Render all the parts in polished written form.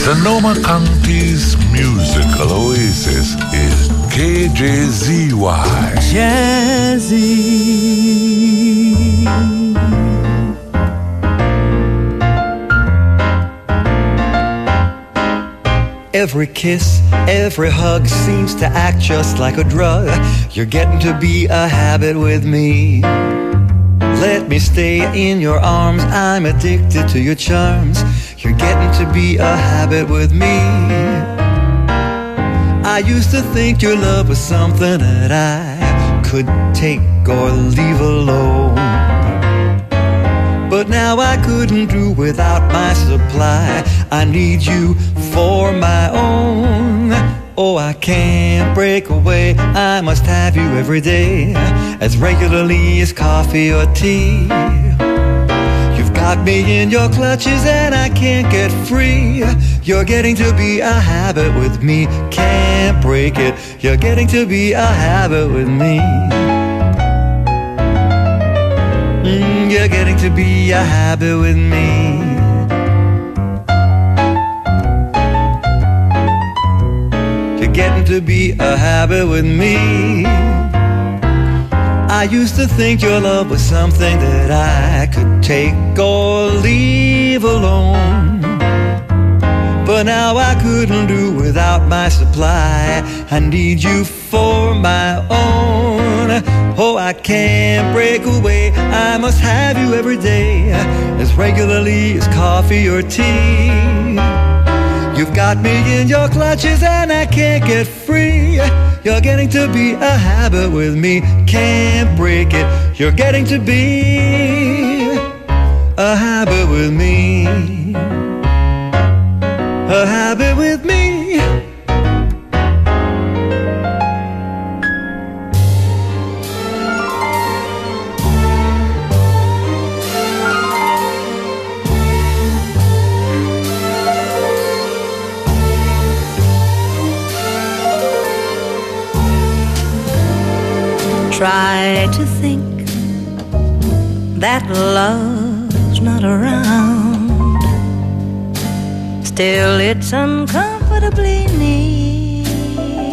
Sonoma County's musical oasis is KJZY. Jazzy. Every kiss, every hug seems to act just like a drug. You're getting to be a habit with me. Let me stay in your arms, I'm addicted to your charms. You're getting to be a habit with me. I used to think your love was something that I could take or leave alone, but now I couldn't do without my supply. I need you for my own. Oh, I can't break away, I must have you every day, as regularly as coffee or tea. You've got me in your clutches and I can't get free. You're getting to be a habit with me, can't break it. You're getting to be a habit with me. You're getting to be a habit with me. You're getting to be a habit with me. I used to think your love was something that I could take or leave alone, but now I couldn't do without my supply. I need you for my own. Oh, I can't break away, I must have you every day, as regularly as coffee or tea. You've got me in your clutches and I can't get free. You're getting to be a habit with me, can't break it. You're getting to be a habit with me. A habit with me. Try to think that love's not around, still it's uncomfortably near.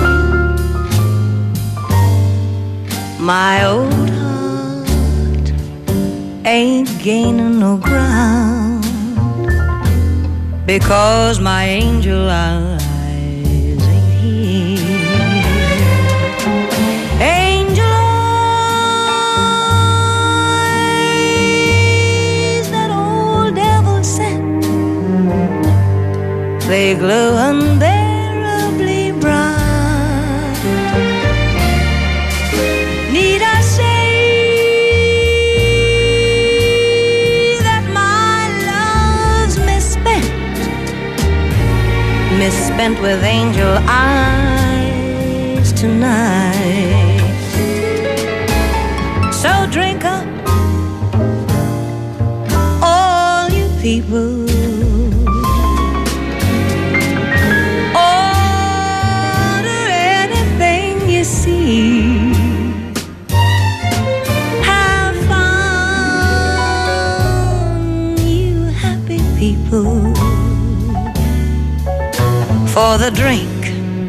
My old heart ain't gaining no ground, because my angel eyes ain't here. Angel eyes, that old devil sent, they glow unbearably bright. Need I say that my love's misspent with angel eyes tonight? So drink up, all you people. Order anything you see. Have fun, you happy people. For the drink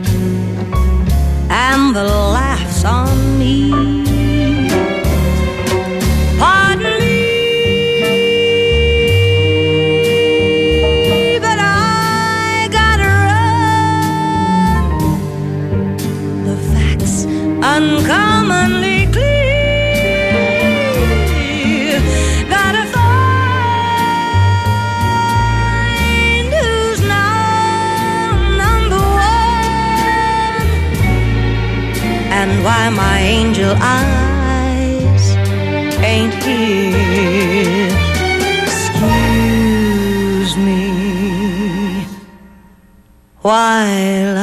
and the laughs on me. Pardon me, but I gotta run. The facts uncommonly clear. Gotta find who's now number one, and why my angel eyes ain't here. Excuse me while I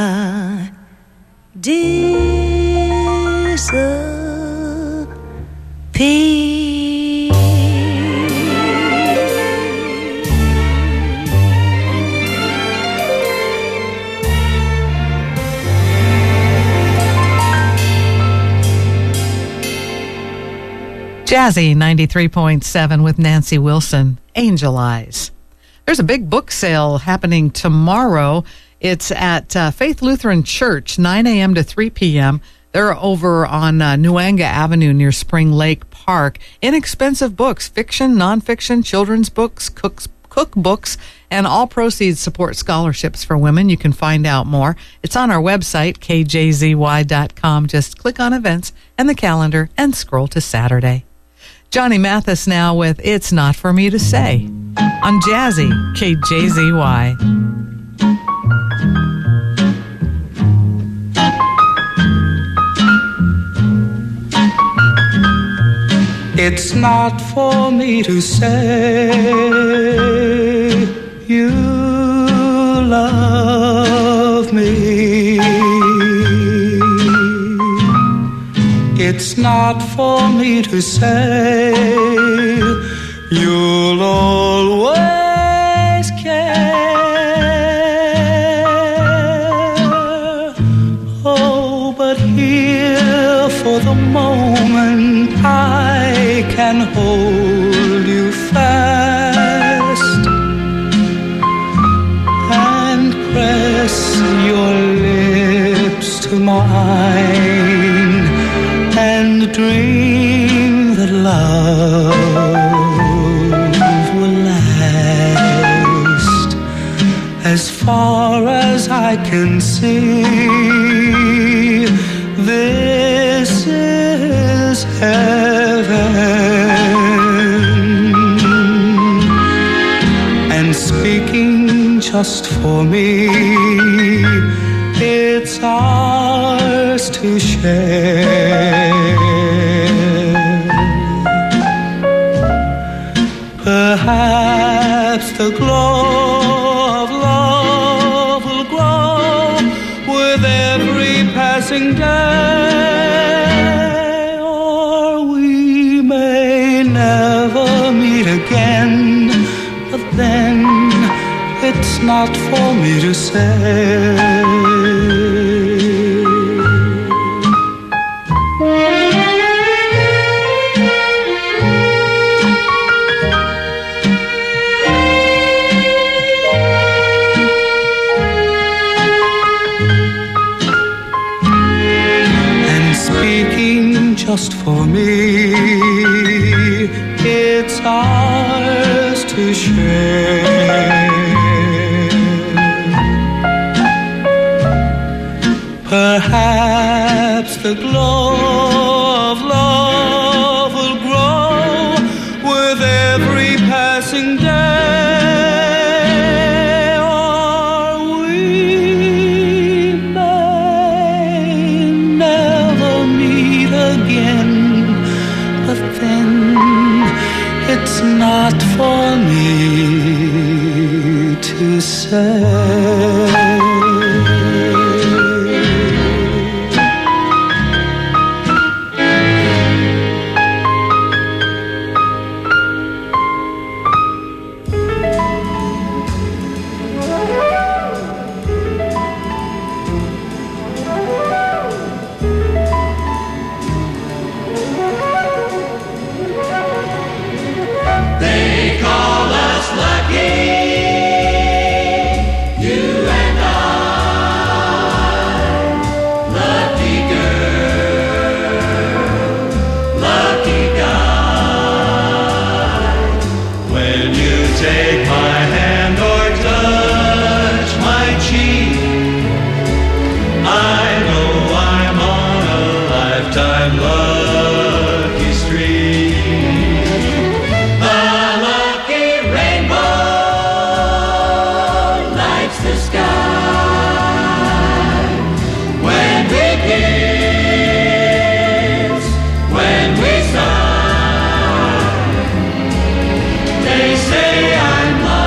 Jazzy 93.7 with Nancy Wilson, Angel Eyes. There's a big book sale happening tomorrow. It's at Faith Lutheran Church, 9 a.m. to 3 p.m. They're over on Nuanga Avenue near Spring Lake Park. Inexpensive books, fiction, nonfiction, children's books, cookbooks, and all proceeds support scholarships for women. You can find out more. It's on our website, kjzy.com. Just click on events and the calendar and scroll to Saturday. Johnny Mathis now with It's Not For Me to Say on Jazzy, KJZY. It's not for me to say you love me. It's not for me to say you'll always care. Oh, but here for the moment I can hold you fast and press your lips to mine and dream that love will last as far as I can see. This is heaven, and speaking just for me, it's ours to share. Perhaps the glow of love will grow with every passing day, or we may never meet again, but then it's not for me to say. Just for me, it's ours to share. Perhaps the glow of love will grow with every passing day, or we may never meet again, but then it's not for me to say. They say I'm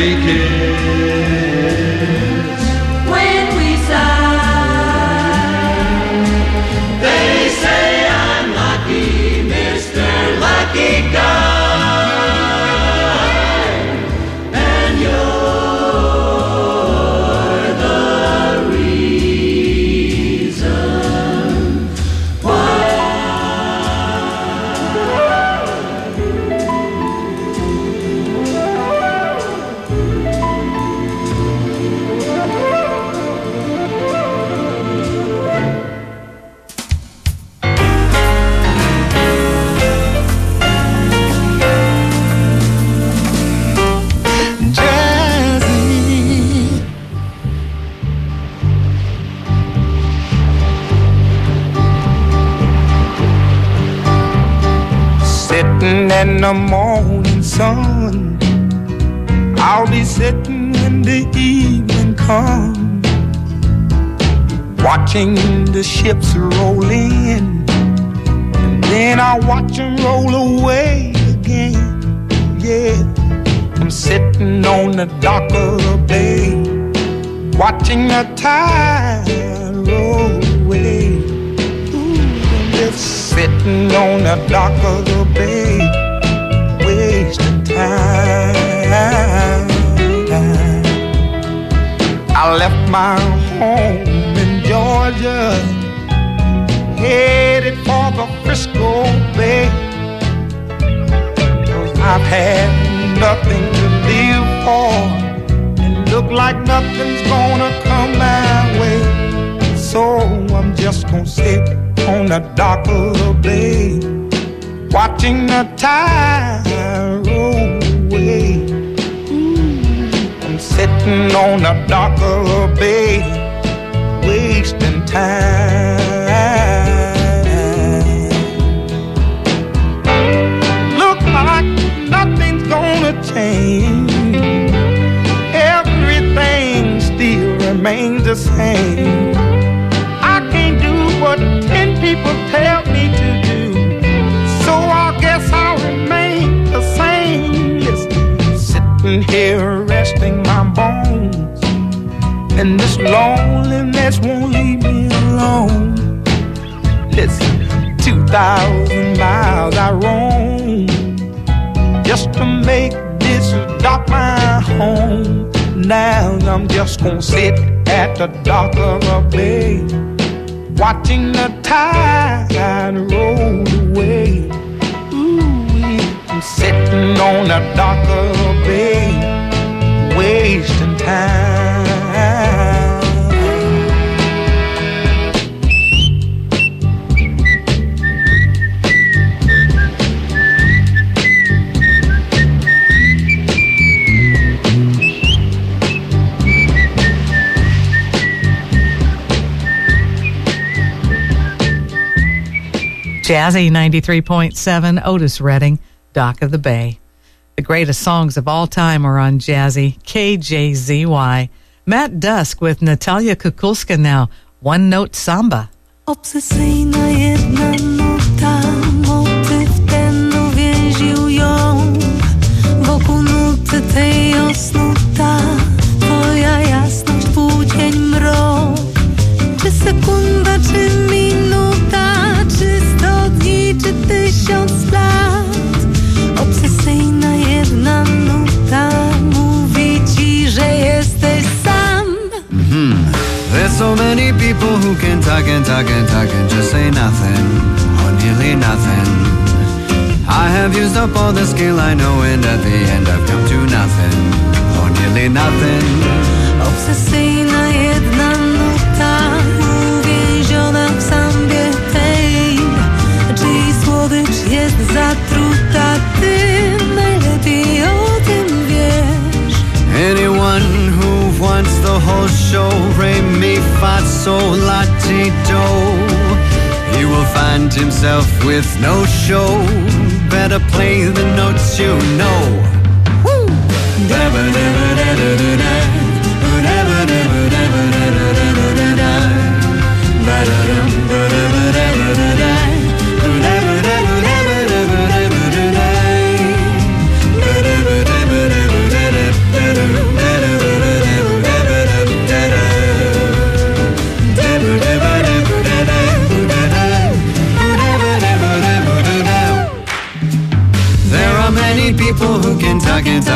every kiss. When we sigh, They say I'm lucky, Mr. Lucky Guy, and you're the reason why. Sitting in the morning sun, I'll be sitting when the evening comes, watching the ships roll in, and then I'll watch them roll away again. Yeah, I'm sitting on the dock of the bay, watching the tide roll away. Just sitting on the dock of the bay, wasting time. I left my home in Georgia, headed for the Frisco Bay, 'cause I've had nothing to live for, and look like nothing's gonna come my way. So I'm just gonna sit on the dock of the bay, watching the tide roll away. I'm sitting on the dock of the bay, wasting time. Look like nothing's gonna change, everything still remains the same. I can't do what 10 people tell me to do, so I guess I'll remain the same. Yes, sitting here resting my bones, and this loneliness won't leave me alone. Listen, 2,000 miles I roam just to make this dock my home. Now I'm just gonna sit at the dock of a bay, watching the tide roll away. Ooh, I'm sitting on the dock of the bay, wasting time. Jazzy 93.7, Otis Redding, Dock of the Bay. The greatest songs of all time are on Jazzy, KJZY. Matt Dusk with Natalia Kukulska now, One Note Samba. Obsesyjna jedna nuta, motyw ten uwięził ją. Wokół nuty tej osnuta, twoja jasność, półdzień, mrok. Czy sekunda, czy minuta, czy 100 dni, czy 1000 lat. Obsesyjna jedna nuta mówi ci, że jesteś sam. There's so many people who can talk and talk and talk and just say nothing, or nearly nothing. I have used up all the skill I know, and at the end I've come to nothing, or nearly nothing. Obsesyjna jedna nuta, uwięziona w sambie tej, czyj słodycz jest zatruta, ty najlepiej o tym wiesz. Anyone who wants the whole show, re mi fa sol la ti do, he will find himself with no show. Better play the notes you know. Woo!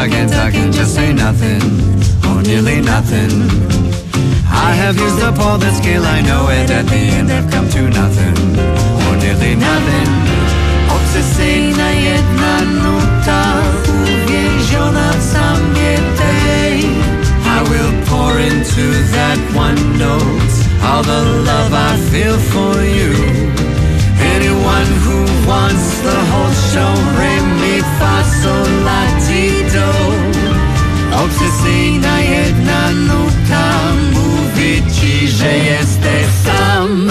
again, I can just say nothing, or nearly nothing. I have used up all that skill, I know it, at the end I've come to nothing, or nearly nothing. Obsesyjna jedna nuta, uwięziona w samej tej. I will pour into that one note all the love I feel for you. Anyone who wants the whole show, re mi fa sol la ti do. Obsesyjna jedna nuta mówi ci, że jesteś sam.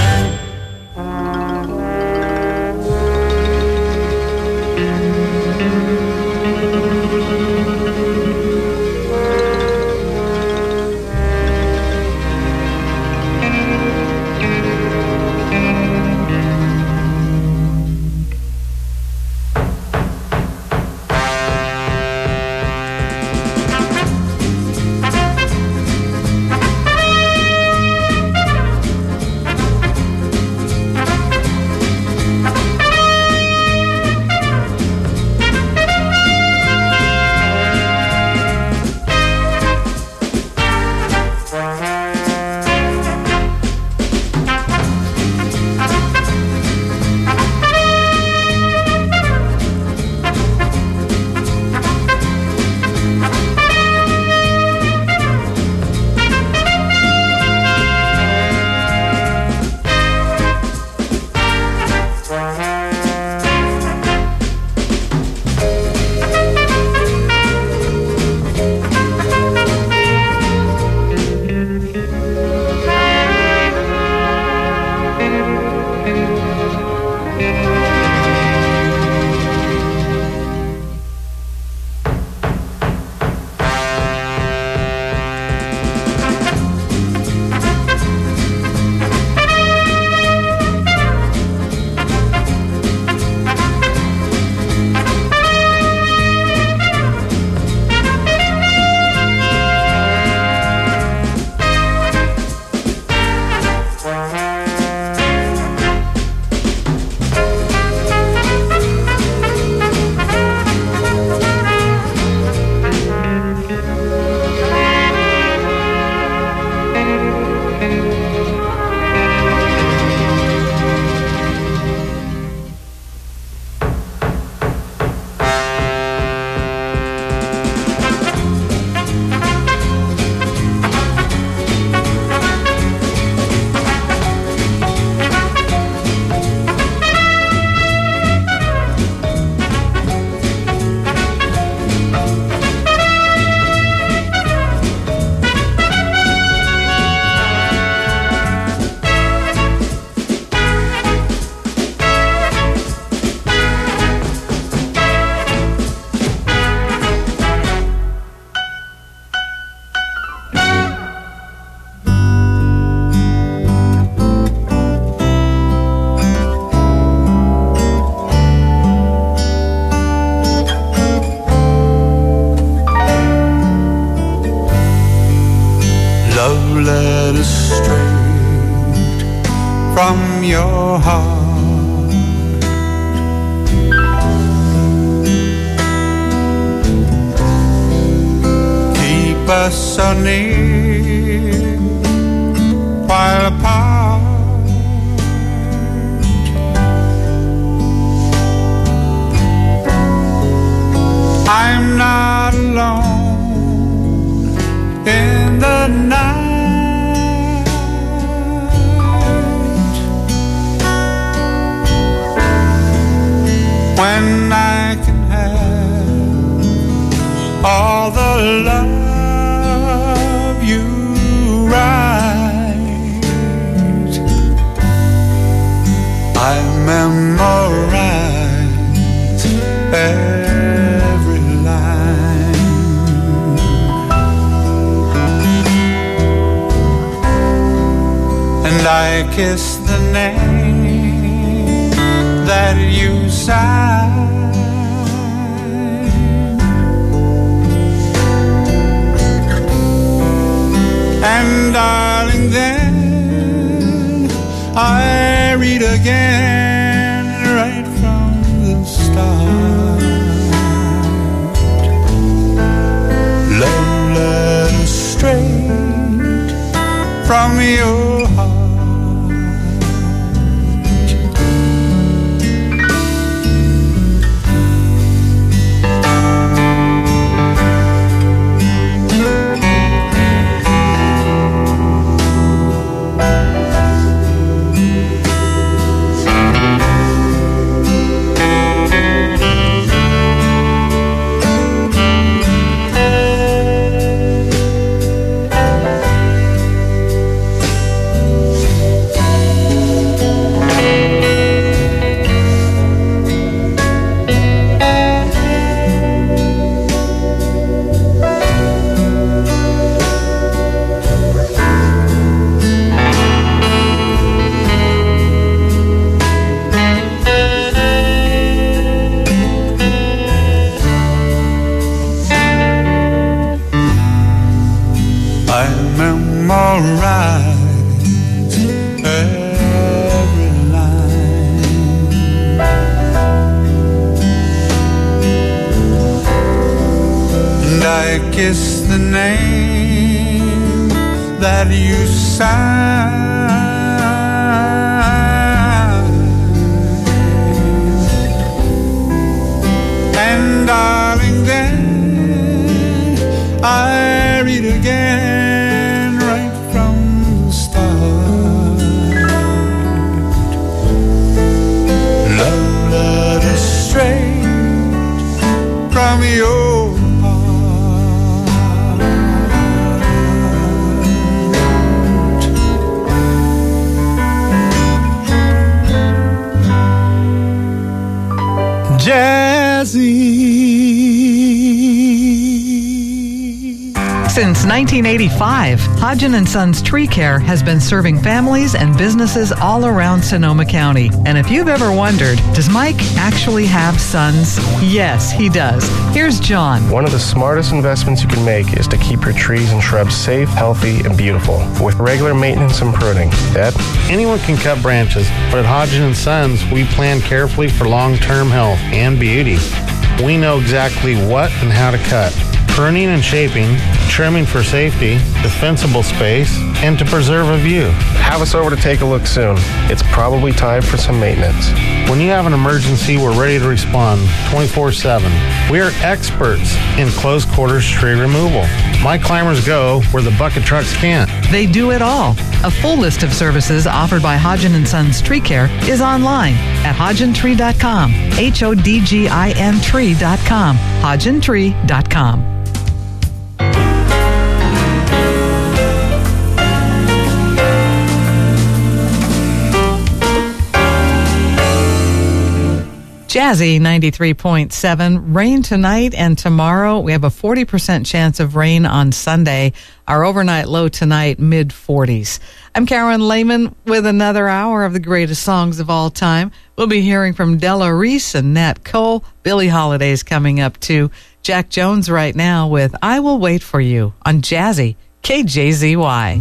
From your heart, keep us so near while apart. I'm not alone in the night. When I can have all the love you write, I memorize every line. And I kiss the name that you sign. And darling, then I read again right from the start. from your heart. Kiss the name that you signed, and darling, then I read again right from the start. Love letter straight from your Jazzy. Since 1985, Hodgen & Sons Tree Care has been serving families and businesses all around Sonoma County. And if you've ever wondered, does Mike actually have sons? Yes, he does. Here's John. One of the smartest investments you can make is to keep your trees and shrubs safe, healthy, and beautiful with regular maintenance and pruning. Dad? Anyone can cut branches, but at Hodgen & Sons, we plan carefully for long-term health and beauty. We know exactly what and how to cut. Pruning and shaping, trimming for safety, defensible space, and to preserve a view. Have us over to take a look soon. It's probably time for some maintenance. When you have an emergency, we're ready to respond 24/7. We are experts in close quarters tree removal. My climbers go where the bucket trucks can't. They do it all. A full list of services offered by Hodgen & Sons Tree Care is online at hodgentree.com. HODGIN tree.com. hodgentree.com. Jazzy 93.7. Rain tonight and tomorrow. We have a 40% chance of rain on Sunday. Our overnight low tonight, mid-40s. I'm Karen Lehman with another hour of the greatest songs of all time. We'll be hearing from Della Reese and Nat Cole. Billie Holiday's coming up too. Jack Jones right now with I Will Wait For You on Jazzy, KJZY.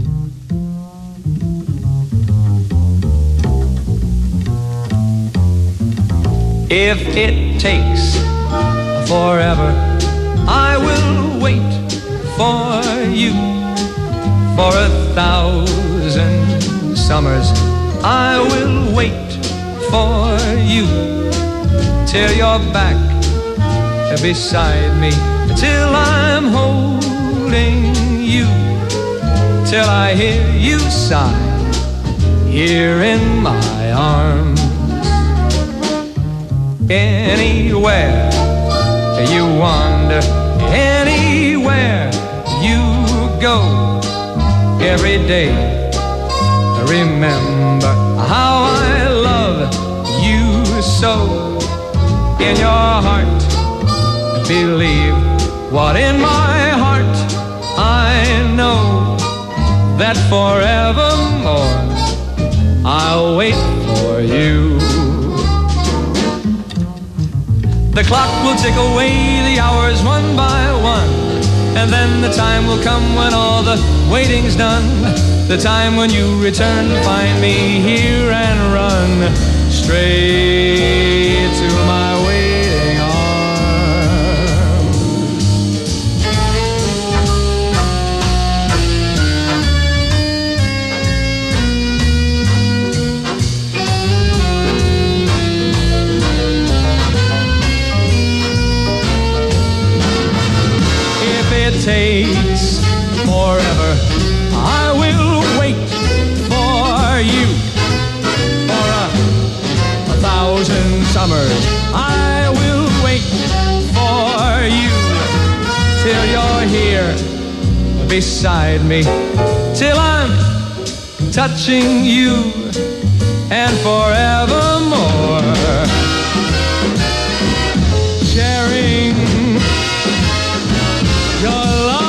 If it takes forever, I will wait for you. For 1,000 summers, I will wait for you. Till you're back beside me, till I'm holding you, till I hear you sigh here in my arms. Anywhere you wander, anywhere you go, every day remember how I love you so. In your heart, believe what in my heart I know, that forevermore I'll wait for you. The clock will tick away the hours one by one, and then the time will come when all the waiting's done. The time when you return to find me here and run straight to my waiting arms. beside me till I'm touching you and forevermore. Sharing your love.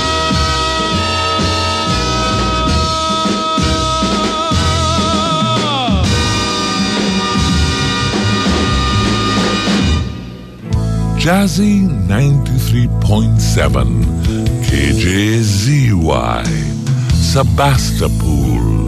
Jazzy 93.7 KJZY Sebastopol.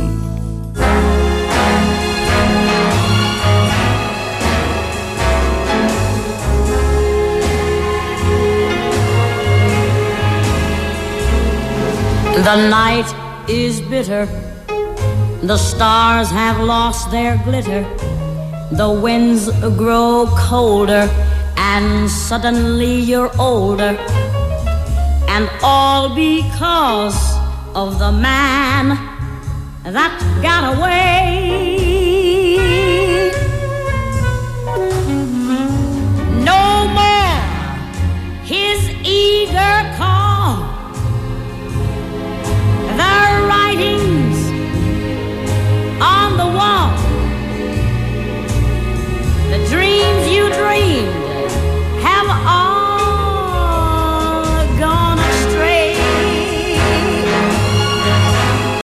The night is bitter, the stars have lost their glitter, the winds grow colder, and suddenly you're older. And all because of the man that got away.